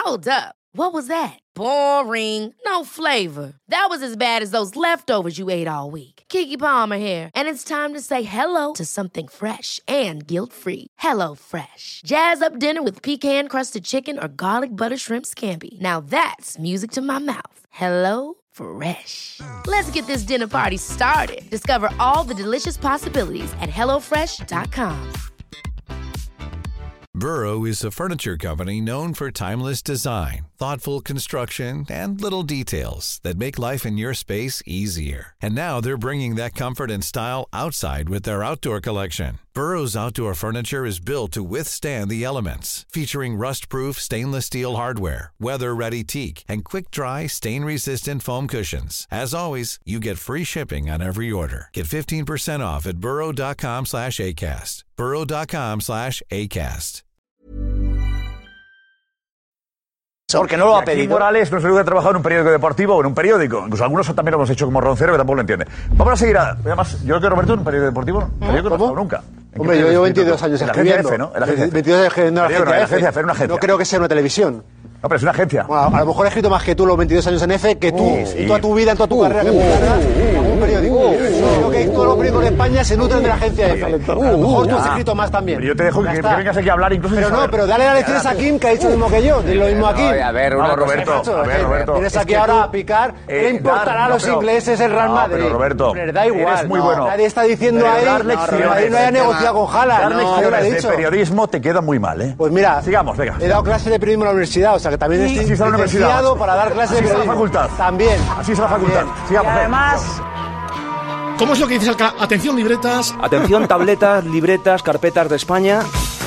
Hold up. What was that? Boring. No flavor. That was as bad as those leftovers you ate all week. Keke Palmer here, and it's time to say hello to something fresh and guilt-free. Hello Fresh. Jazz up dinner with pecan-crusted chicken or garlic butter shrimp scampi. Now that's music to my mouth. Hello Fresh. Let's get this dinner party started. Discover all the delicious possibilities at hellofresh.com. Burrow is a furniture company known for timeless design, thoughtful construction, and little details that make life in your space easier. And now they're bringing that comfort and style outside with their outdoor collection. Burrow's outdoor furniture is built to withstand the elements, featuring rust-proof stainless steel hardware, weather-ready teak, and quick-dry, stain-resistant foam cushions. As always, you get free shipping on every order. Get 15% off at burrow.com/ACAST. burrow.com/ACAST. Porque no lo ha pedido. Morales no es el único que ha trabajado en un periódico deportivo o en un periódico. Incluso algunos también lo hemos hecho como Roncero, que tampoco lo entiende. Vamos a seguir además, yo creo que Roberto en un periódico deportivo, periódico no he trabajado nunca. Hombre, yo llevo 22 años escribiendo. En la agencia F, ¿no? En la agencia F. 22 años escribiendo en la agencia F. En una agencia. No creo que sea una televisión. No, pero es una agencia. Bueno, a lo mejor he escrito más que tú los 22 años en F, que tú, y toda tu vida, en toda tu carrera, en un periódico. Creo que todos los periódicos de España se nutren de la agencia F. A lo mejor tú has escrito más también. Pero yo te dejo que vengas aquí a hablar incluso. Pero no, pero dale las lecciones a Kim, que ha dicho lo mismo que yo. Lo mismo aquí. A ver, Roberto. Vienes aquí ahora a picar. ¿Qué le importará a los ingleses el Real Madrid? Pero Roberto, les da igual. eres muy bueno. Nadie está diciendo ahí que el Madrid no haya negociado con Haaland. Dar lecciones de periodismo te queda muy mal, ¿eh? Pues mira, sigamos, venga. He dado clases de periodismo en la universidad, o sea que también estoy licenciado para dar clases de periodismo. Así es la facultad. También. Así es la facultad. Sigamos. Y además... ¿Cómo es lo que dices, Alcalá? Atención, libretas. Atención, tabletas, libretas, carpetas de España.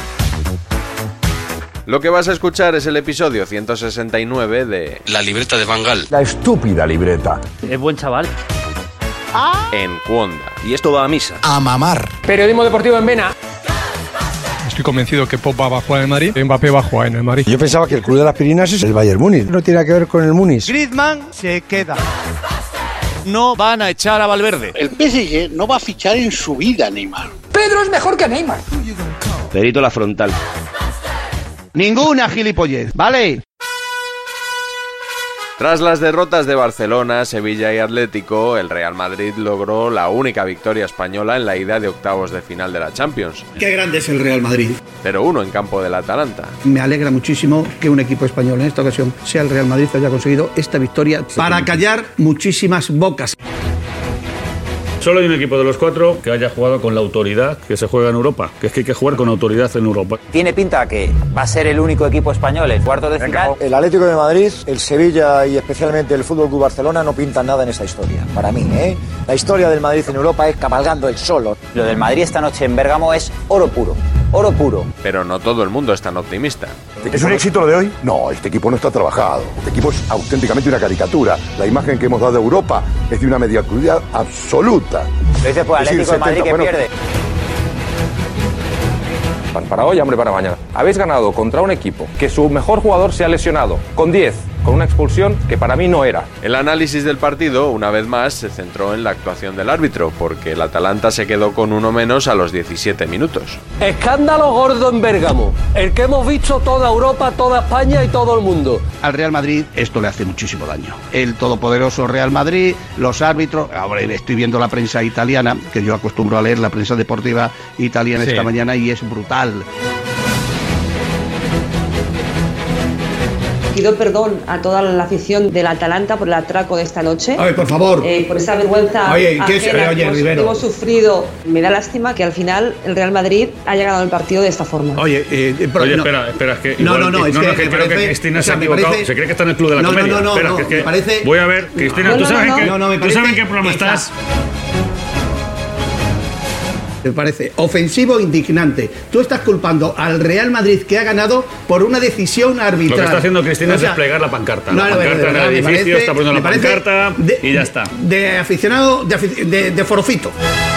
Lo que vas a escuchar es el episodio 169 de La libreta de Van Gaal. La estúpida libreta. Es buen chaval. En Cuonda. Y esto va a misa. A mamar. Periodismo deportivo en Vena. Estoy convencido que Pogba va a jugar en el Madrid, Mbappé va a jugar en el Madrid. Yo pensaba que el club de las Pirinas es el Bayern Múnich. No tiene que ver con el Múnich. Griezmann se queda. No van a echar a Valverde. El PSG no va a fichar en su vida a Neymar. Pedro es mejor que Neymar. Perito la frontal. Ninguna gilipollez, ¿vale? Tras las derrotas de Barcelona, Sevilla y Atlético, el Real Madrid logró la única victoria española en la ida de octavos de final de la Champions. Qué grande es el Real Madrid. 0-1 en campo del Atalanta. Me alegra muchísimo que un equipo español en esta ocasión sea el Real Madrid que haya conseguido esta victoria para callar muchísimas bocas. Solo hay un equipo de los cuatro que haya jugado con la autoridad que se juega en Europa, que es que hay que jugar con autoridad en Europa. Tiene pinta que va a ser el único equipo español en cuartos de final. El Atlético de Madrid, el Sevilla y especialmente el Fútbol Club Barcelona no pintan nada en esta historia. Para mí, La historia del Madrid en Europa es cabalgando el solo. Lo del Madrid esta noche en Bérgamo es oro puro. Oro puro. Pero no todo el mundo es tan optimista. ¿Es un éxito lo de hoy? No, este equipo no está trabajado. Este equipo es auténticamente una caricatura. La imagen que hemos dado de Europa es de una mediocridad absoluta. Lo dice pues Atlético de Madrid que pierde. Para hoy, hambre para mañana. Habéis ganado contra un equipo que su mejor jugador se ha lesionado, con 10, con una expulsión que para mí no era. El análisis del partido, una vez más, se centró en la actuación del árbitro, porque el Atalanta se quedó con uno menos a los 17 minutos. Escándalo gordo en Bérgamo, el que hemos visto toda Europa, toda España y todo el mundo. Al Real Madrid esto le hace muchísimo daño. El todopoderoso Real Madrid, los árbitros... Ahora estoy viendo la prensa italiana, que yo acostumbro a leer la prensa deportiva italiana esta mañana y es brutal. Pido perdón a toda la afición del Atalanta por el atraco de esta noche. A ver, por favor. Por esa vergüenza oye, que hemos sufrido. Me da lástima que al final el Real Madrid haya ganado el partido de esta forma. Oye, espera, es que... que creo que Cristina se ha equivocado. Se cree que está en el club de la comedia. No, es que parece... Voy a ver, Cristina, ¿tú sabes en qué programa estás? Me parece ofensivo e indignante. Tú estás culpando al Real Madrid que ha ganado por una decisión arbitral. Lo que está haciendo Cristina es desplegar la pancarta. La pancarta en el edificio, está poniendo la pancarta y ya está. De aficionado, de forofito.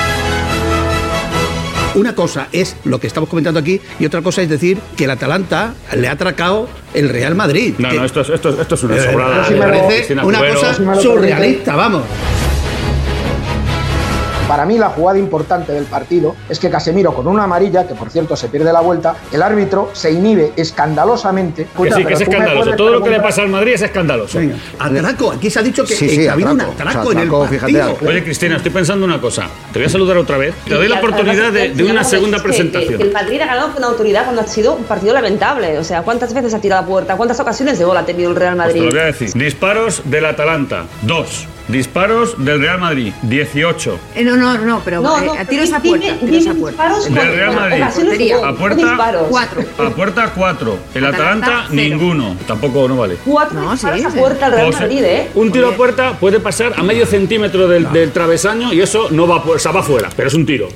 Una cosa es lo que estamos comentando aquí y otra cosa es decir que el Atalanta le ha atracado el Real Madrid. No, esto es una sobrada. Me parece una cosa surrealista, vamos. Para mí la jugada importante del partido es que Casemiro, con una amarilla, que por cierto se pierde la vuelta, el árbitro se inhibe escandalosamente. Que sí, que es escandaloso. Todo lo que le pasa al Madrid es escandaloso. Venga. Atraco, aquí se ha dicho que ha habido un atraco en el partido. Oye, Cristina, estoy pensando una cosa. Te voy a saludar otra vez. Te doy la oportunidad de una segunda presentación. El Madrid ha ganado con autoridad cuando ha sido un partido lamentable. O sea, ¿cuántas veces ha tirado a puerta? ¿Cuántas ocasiones de gol ha tenido el Real Madrid? Pues te lo voy a decir. Disparos del Atalanta, 2. Disparos del Real Madrid, 18. No, pero tiros a puerta. Tiros a puerta. Del Real Madrid, a puerta 4. A puerta 4. El Atalanta, ninguno. Tampoco no vale. 4 disparos a puerta al Real Madrid, Un tiro a puerta puede pasar a medio centímetro del travesaño y eso no va, o sea, va fuera, pero es un tiro.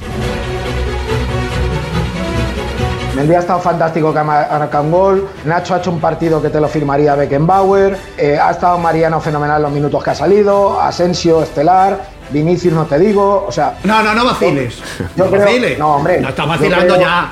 Mendy ha estado fantástico, que ha marcado un gol. Nacho ha hecho un partido que te lo firmaría Beckenbauer. Ha estado Mariano fenomenal los minutos que ha salido. Asensio, estelar. Vinicius, no te digo. O sea. No vaciles. Yo creo. No, hombre. No está vacilando ya.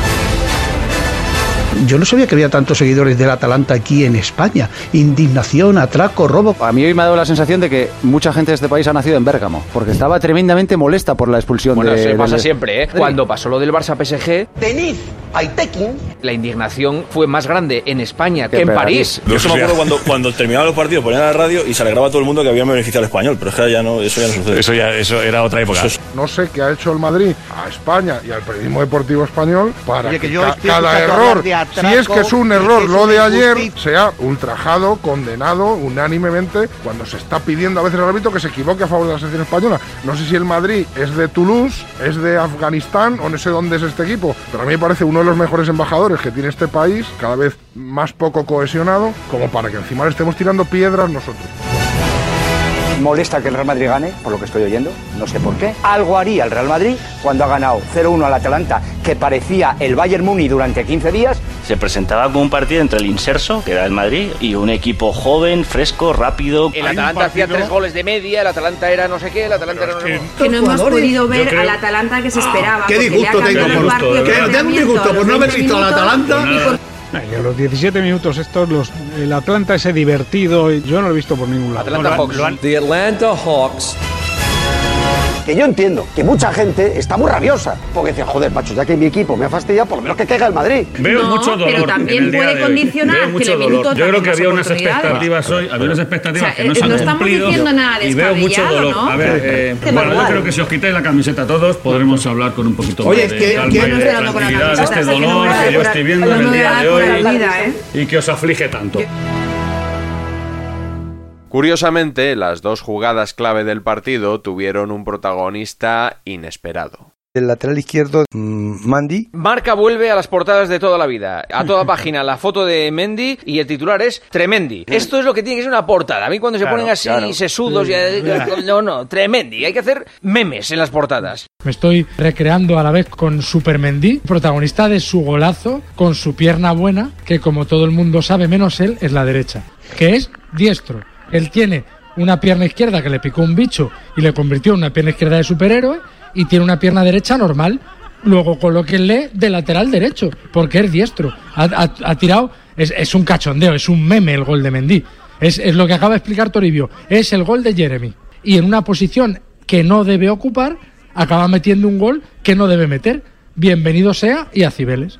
Yo no sabía que había tantos seguidores del Atalanta aquí en España. Indignación, atraco, robo. A mí hoy me ha dado la sensación de que mucha gente de este país ha nacido en Bérgamo, porque estaba tremendamente molesta por la expulsión de... Bueno, eso pasa siempre, ¿eh? Cuando pasó lo del Barça-PSG... Tenid, Aitekin. La indignación fue más grande en España que en París. Yo me acuerdo cuando terminaban los partidos, ponían la radio y se alegraba todo el mundo que habían beneficiado al español, pero es que ya no, eso ya no sucede. Eso era otra época. No sé qué ha hecho el Madrid a España y al periodismo deportivo español para que cada error, si es que es un error lo de ayer, sea ultrajado, condenado unánimemente, cuando se está pidiendo a veces al árbitro que se equivoque a favor de la selección española. No sé si el Madrid es de Toulouse, es de Afganistán o no sé dónde es este equipo, pero a mí me parece uno de los mejores embajadores que tiene este país, cada vez más poco cohesionado, como para que encima le estemos tirando piedras nosotros. Molesta que el Real Madrid gane, por lo que estoy oyendo, no sé por qué. Algo haría el Real Madrid cuando ha ganado 0-1 al Atalanta, que parecía el Bayern Múnich durante 15 días. Se presentaba como un partido entre el inserso, que era el Madrid, y un equipo joven, fresco, rápido. El Atalanta hacía 3 goles de media, el Atalanta era no sé qué, el Atalanta era no sé qué. Que no hemos podido ver al Atalanta que se esperaba. Qué disgusto tengo por no haber visto al Atalanta. Y a los 17 minutos el Atlanta ese divertido, yo no lo he visto por ningún lado. Atlanta Hawks. The Atlanta Hawks. Que yo entiendo que mucha gente está muy rabiosa, porque dice, joder, macho, ya que mi equipo me ha fastidiado, por lo menos que caiga el Madrid. Veo mucho dolor. Pero también en el puede condicionar que el minuto. Yo creo que había unas expectativas hoy, había unas expectativas que no se han cumplido. No estamos diciendo nada de y veo mucho dolor. ¿no? A ver, bueno, yo creo que si os quitáis la camiseta todos, podremos hablar con un poquito más de calma y de tranquilidad de este dolor que yo estoy viendo en el día de hoy y que os aflige tanto. Curiosamente, las dos jugadas clave del partido tuvieron un protagonista inesperado. El lateral izquierdo, Mendy. Marca vuelve a las portadas de toda la vida. A toda página la foto de Mendy y el titular es Tremendi. Esto es lo que tiene que ser una portada. A mí cuando se ponen así sesudos, no, Tremendi. Hay que hacer memes en las portadas. Me estoy recreando a la vez con Super Mendy, protagonista de su golazo, con su pierna buena, que como todo el mundo sabe, menos él, es la derecha, que es diestro. Él tiene una pierna izquierda que le picó un bicho y le convirtió en una pierna izquierda de superhéroe, y tiene una pierna derecha normal. Luego colóquenle de lateral derecho, porque es diestro. Ha tirado, es un cachondeo, es un meme el gol de Mendy. Es lo que acaba de explicar Toribio, es el gol de Jeremy. Y en una posición que no debe ocupar, acaba metiendo un gol que no debe meter. Bienvenido sea y a Cibeles.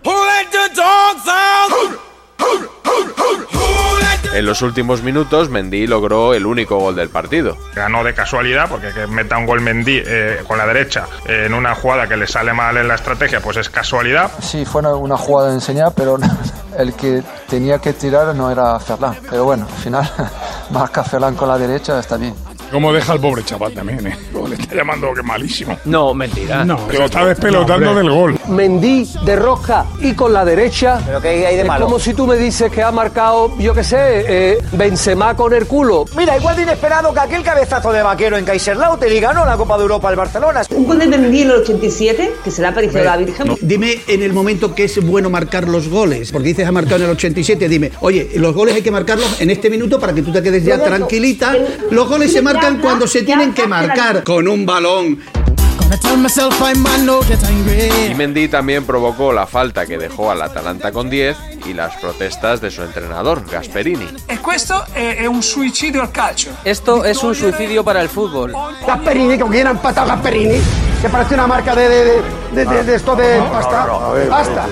En los últimos minutos, Mendy logró el único gol del partido. Ganó de casualidad, porque que meta un gol Mendy con la derecha en una jugada que le sale mal en la estrategia, pues es casualidad. Sí, fue una jugada enseñada, pero el que tenía que tirar no era Ferland. Pero bueno, al final, marca Ferland con la derecha, está bien. ¿Cómo deja el pobre chaval también, Le está llamando que malísimo. No, mentira. No, que lo está despelotando del gol. Mendy de rosca y con la derecha. ¿Pero qué hay de malo? Es como si tú me dices que ha marcado, yo qué sé, Benzema con el culo. Mira, igual de inesperado que aquel cabezazo de Vaquero en Kaiserslautern y ganó la Copa de Europa al Barcelona. Un gol de Mendy en el 87, que se le ha parecido a la Virgen. No. Dime en el momento que es bueno marcar los goles, porque dices ha marcado en el 87, dime, oye, los goles hay que marcarlos en este minuto para que tú te quedes ya tranquilita. Los goles se marcan cuando se tienen que marcar, con un balón. Y Mendy también provocó la falta que dejó al Atalanta con 10 y las protestas de su entrenador, Gasperini. Esto es un suicidio al calcio. Esto es un suicidio para el fútbol. Gasperini, ¿con quién ha empatado Gasperini? Que parece una marca de esto de pasta. Basta.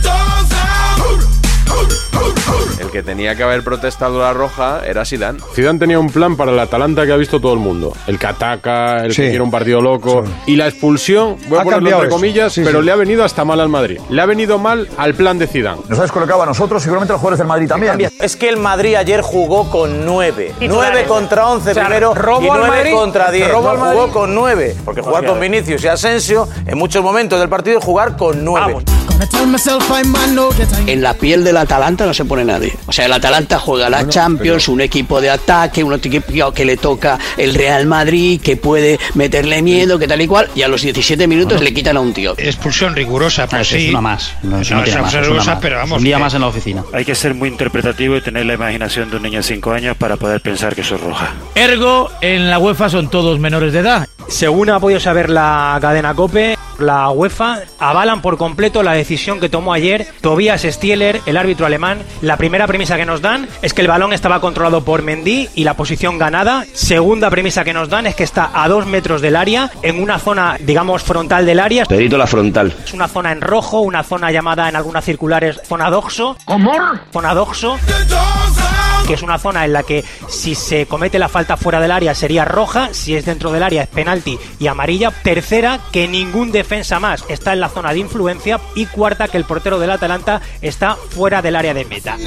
El que tenía que haber protestado la roja era Zidane. Zidane tenía un plan para el Atalanta que ha visto todo el mundo. El que ataca, el que quiere un partido loco. Sí. Y la expulsión, voy a ponerlo entre comillas, pero le ha venido hasta mal al Madrid. Le ha venido mal al plan de Zidane. Nos ha descolocado a nosotros, seguramente a los jugadores del Madrid también. Es que el Madrid ayer jugó con 9. 9 contra 11 primero y 9 contra 10. Jugó con 9. Porque jugar con Vinicius y Asensio en muchos momentos del partido es jugar con 9. En la piel del Atalanta no se pone nadie. O sea, el Atalanta juega la Champions, un equipo de ataque, un equipo que le toca el Real Madrid, que puede meterle miedo, que tal y cual, y a los 17 minutos le quitan a un tío. Expulsión rigurosa, pues sí. Es una más. No es rigurosa, pero vamos. Un día más en la oficina. Hay que ser muy interpretativo y tener la imaginación de un niño de 5 años para poder pensar que eso es roja. Ergo, en la UEFA son todos menores de edad. Según ha podido saber la cadena COPE, la UEFA avalan por completo la decisión que tomó ayer Tobias Stieler, el árbitro alemán. La primera premisa que nos dan es que el balón estaba controlado por Mendy y la posición ganada. Segunda premisa que nos dan es que está a 2 metros del área, en una zona, digamos, frontal del área. Perito la frontal. Es una zona en rojo, una zona llamada en algunas circulares zona doxo. ¿Cómo? Zona doxo, que es una zona en la que si se comete la falta fuera del área sería roja, si es dentro del área es penalti y amarilla. Tercera, que ningún defensa más está en la zona de influencia. Y cuarta, que el portero del Atalanta está fuera del área de meta.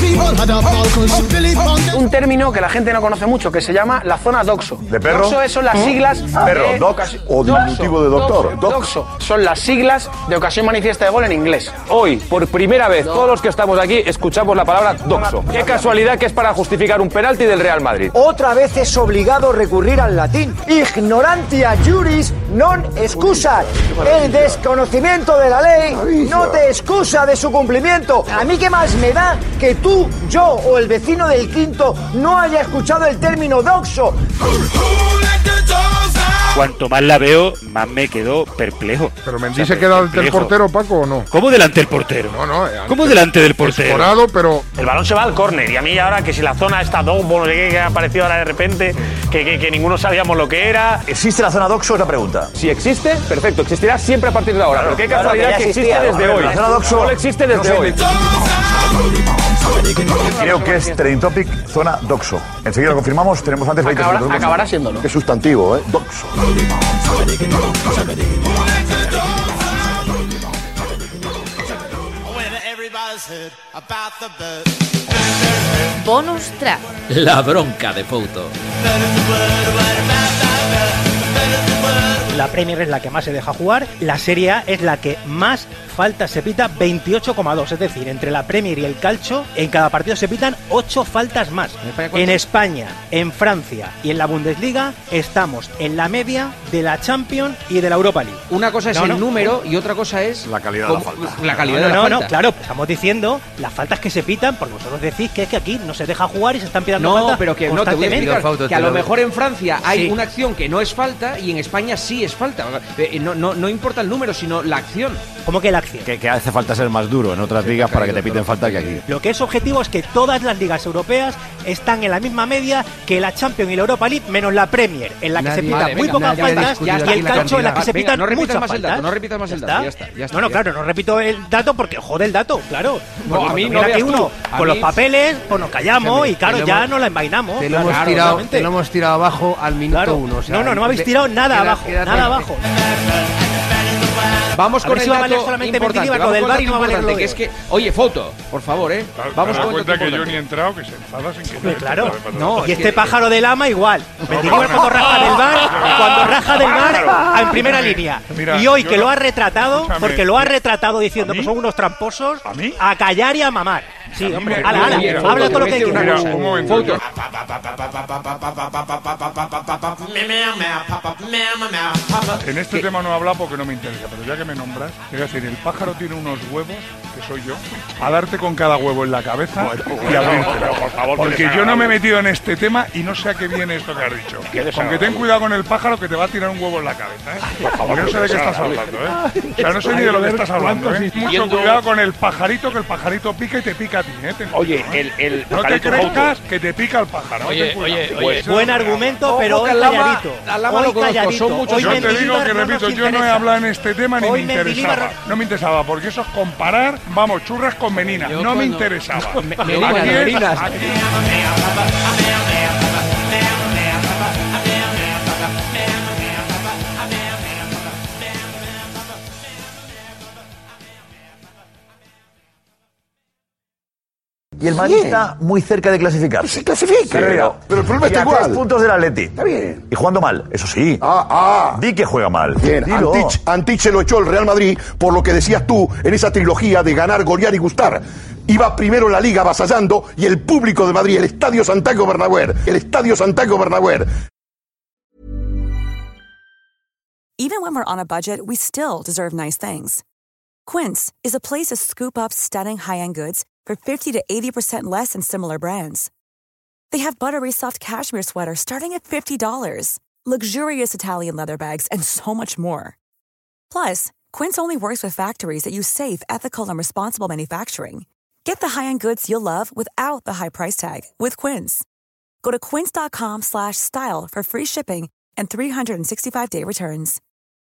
Un término que la gente no conoce mucho, que se llama la zona doxo. ¿De perro? Doxo son las siglas perro, de... dox o diminutivo de doctor. Doxo son las siglas de ocasión manifiesta de gol en inglés. Hoy, por primera vez, todos los que estamos aquí escuchamos la palabra doxo. Qué casualidad que es para justificar un penalti del Real Madrid. Otra vez es obligado recurrir al latín. Ignorantia juris non excusat. El desconocimiento de la ley no te excusa de su cumplimiento. A mí qué más me da que tú, yo o el vecino del quinto no haya escuchado el término doxo. Cuanto más la veo, más me quedo perplejo. ¿Pero Mendy se queda delante del portero, Paco, o no? ¿Cómo delante del portero? No. ¿Cómo delante del portero? Escorado, pero... El balón se va al córner y a mí ahora que si la zona está doxo, no sé qué, que ha aparecido ahora de repente, que ninguno sabíamos lo que era. ¿Existe la zona doxo? Es la pregunta. Si existe, perfecto, existirá siempre a partir de ahora. Pero qué casualidad que existe desde hoy. La zona doxo solo existe desde hoy. Creo que es trending topic, zona doxo. Enseguida lo confirmamos, tenemos antes 20 segundos. Acabará siéndolo. Qué sustantivo, doxo. Bonus track. La bronca de Fouto. La Premier es la que más se deja jugar, la Serie A es la que más faltas se pita, 28,2, es decir, entre la Premier y el Calcio, en cada partido se pitan 8 faltas más. En España, en Francia y en la Bundesliga estamos en la media de la Champions y de la Europa League. Una cosa es el número y otra cosa es la calidad de la falta. La calidad de la falta. No, claro, estamos diciendo las faltas que se pitan, porque vosotros decís que es que aquí no se deja jugar y se están pitando faltas. No, pero que no te voy a explicar, que a lo mejor en Francia hay una acción que no es falta y en España sí es falta. No importa el número, sino la acción. ¿Cómo que la acción? Que hace falta ser más duro en otras ligas para que te piten falta que aquí. Lo que es objetivo es que todas las ligas europeas están en la misma media que la Champions y la Europa League, menos la Premier, en la que se pitan muy pocas faltas, y el Calcio en la que se pitan muchas faltas. No repitas más el dato, ya está. No, claro, no repito el dato porque jode el dato, claro. No, a mí no veas uno tú. Con los papeles, pues nos callamos y claro, ya no la envainamos. Te lo hemos tirado abajo al minuto 1. No me habéis tirado nada abajo. Vamos con el dato importante, que es que... Oye, Fouto, por favor, Vamos con cuenta que yo ni he entrado, que se enfada sin que... Claro, no, y este pájaro del ama igual. Mendilibar cuando raja del bar, en primera línea. Y hoy que lo ha retratado, porque lo ha retratado diciendo que son unos tramposos, a callar y a mamar. Sí, hombre, habla todo lo que quieras. En este tema no he hablado porque no me interesa, pero ya que me nombras, te voy a decir, el pájaro tiene unos huevos, que soy yo, a darte con cada huevo en la cabeza y abrírtelo. Por favor, porque yo no me he metido en este tema y no sé a qué viene esto que has dicho. Aunque ten cuidado con el pájaro que te va a tirar un huevo en la cabeza, ¿eh? Por favor, porque no sé de qué estás hablando, ¿eh? O sea, no sé ni de lo que estás hablando, ¿eh? Mucho cuidado con el pajarito, que el pajarito pica y te pica a ti, ¿eh? Oye, el no te creas que te pica el pájaro. Oye, buen argumento, pero hoy calladito. Hoy calladito. Yo te digo que, repito, yo no he hablado en este tema ni me interesaba. No me interesaba, porque eso es comparar, vamos, churras con meninas. No me interesaba. Meninas. Y el Madrid está muy cerca de clasificar. Se clasifica. Pero el problema está igual. 3 puntos del Atleti. Está bien. Y jugando mal, eso sí. Di que juega mal. Bien, Antich se lo echó el Real Madrid por lo que decías tú en esa trilogía de ganar, golear y gustar. Iba primero en la Liga avasallando y el público de Madrid, el Estadio Santiago Bernabéu. Even when we're on a budget, we still deserve nice things. Quince is a place to scoop up stunning high-end goods for 50 to 80% less than similar brands. They have buttery soft cashmere sweaters starting at $50, luxurious Italian leather bags, and so much more. Plus, Quince only works with factories that use safe, ethical, and responsible manufacturing. Get the high-end goods you'll love without the high price tag with Quince. Go to quince.com/style for free shipping and 365-day returns.